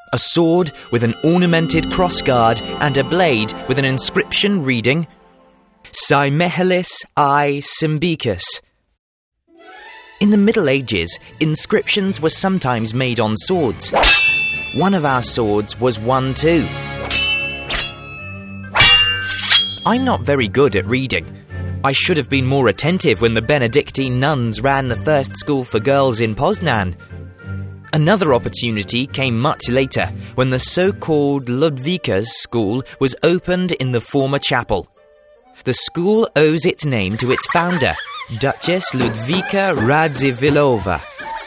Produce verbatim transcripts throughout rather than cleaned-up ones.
A sword with an ornamented crossguard and a blade with an inscription reading Symehelis I Symbicus. In the Middle Ages, inscriptions were sometimes made on swords. One of our swords was one too. I'm not very good at reading. I should have been more attentive when the Benedictine nuns ran the first school for girls in Poznan. Another opportunity came much later, when the so-called Ludwikas school was opened in the former chapel. The school owes its name to its founder, Duchess Ludwika Radzivilova.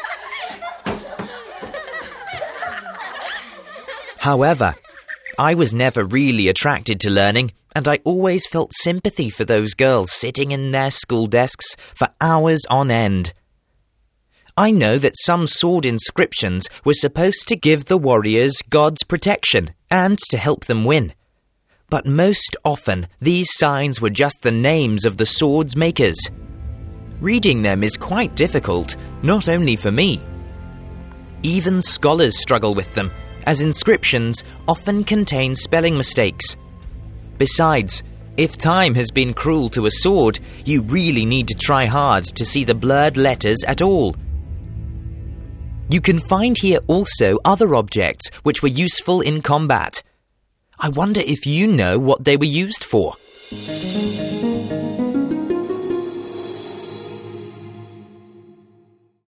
However, I was never really attracted to learning, and I always felt sympathy for those girls sitting in their school desks for hours on end. I know that some sword inscriptions were supposed to give the warriors God's protection and to help them win. But most often, these signs were just the names of the sword's makers. Reading them is quite difficult, not only for me. Even scholars struggle with them, as inscriptions often contain spelling mistakes. Besides, if time has been cruel to a sword, you really need to try hard to see the blurred letters at all. You can find here also other objects which were useful in combat. I wonder if you know what they were used for.